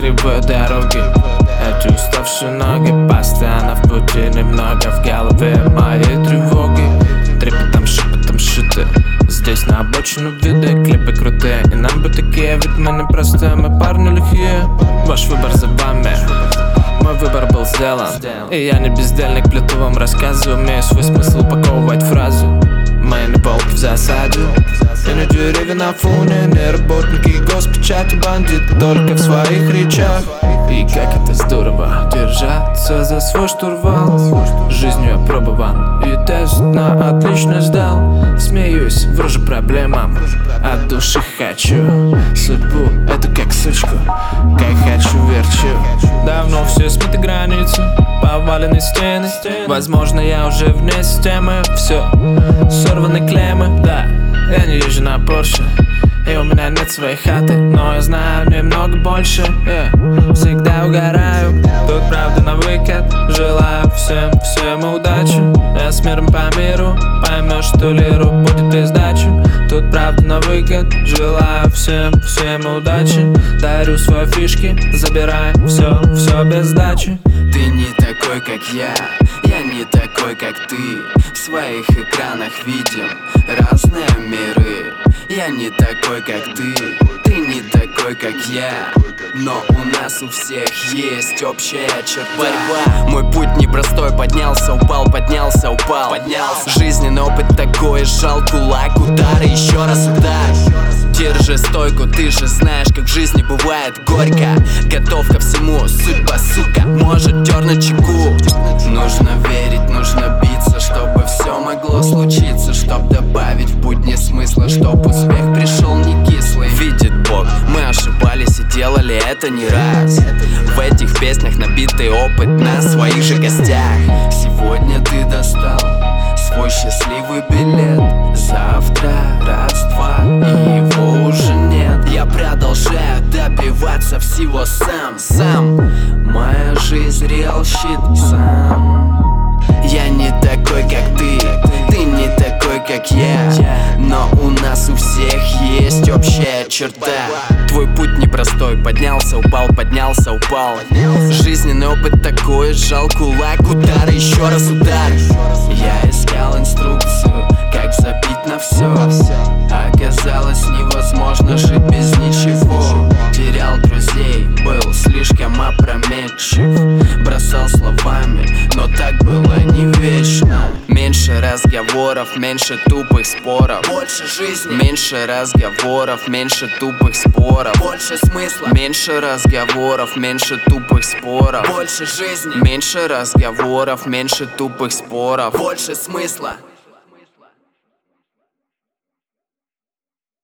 кривой дороги. Эти уставшие ноги, постоянно в пути, немного в голове моей тревоги. Трепетом, шепотом шиты. Здесь на обочину виды, клипы крутые, и нам бы такие, ведь мы не простые, мы парни лихие. Ваш выбор за вами, мой выбор был сделан, и я не бездельник, плету вам рассказы, умею свой смысл упаковывать фразы. Мы не волки в засаде, и не деревья на фоне, не работники госпечати, бандиты только в своих речах. И как это здорово держаться за свой штурвал. Жизнью я пробовал и тест на отлично сдал. Смеюсь, врожу проблемам, от души хочу судьбу эту как сучку, как хочу верчу. Давно все смыты границы, повалены стены. Возможно, я уже вне системы. Все, сорваны клеммы, да. Я не езжу на Порше, и у меня нет своей хаты, но я знаю немного больше. Всегда угораю, тут правда на выкат. Желаю всем удачи. Я с миром по миру, поймешь, что лиру будет и сдачи. Тут правда на выкат. Желаю всем удачи. Дарю свои фишки, забирай все без сдачи. Ты не такой, как я не такой, как ты. В своих экранах видим разные миры. Я не такой, как ты не такой, как я. Но у нас у всех есть общая черта. Борьба. Мой путь непростой, поднялся, упал, поднялся, упал. Жизненный опыт такой, сжал кулак, удар и еще раз удар. Держи стойку, ты же знаешь, как в жизни бывает горько. Готов ко всему, судьба, сука, может дернуть чеку. Нужно верить, нужно биться, чтобы все могло случиться. Чтоб добавить в будни смысла, чтоб успех пришел не кислый. Видит Бог, мы ошибались и делали это не раз. В этих песнях набитый опыт на своих же гостях. Сегодня ты достал свой счастливый билет. Завтра раз-два, и его уже нет. Я продолжаю добиваться всего сам. Моя жизнь real shit сам. Я не такой, как ты не такой, как я. Но у нас у всех есть общая черта. Твой путь непростой, поднялся, упал, поднялся, упал. Жизненный опыт такой, сжал кулак, удар, еще раз удар. Я искал инструкцию, как забить на все. Оказалось невозможно жить без ничего. Терял друзей, был слишком опрометчив. Бросал словами, но так было не вечно. Меньше разговоров, меньше тупых споров. Больше жизни. Меньше разговоров, меньше тупых споров. Больше смысла. Меньше разговоров, меньше тупых споров. Больше жизни. Меньше разговоров, меньше тупых споров. Больше смысла.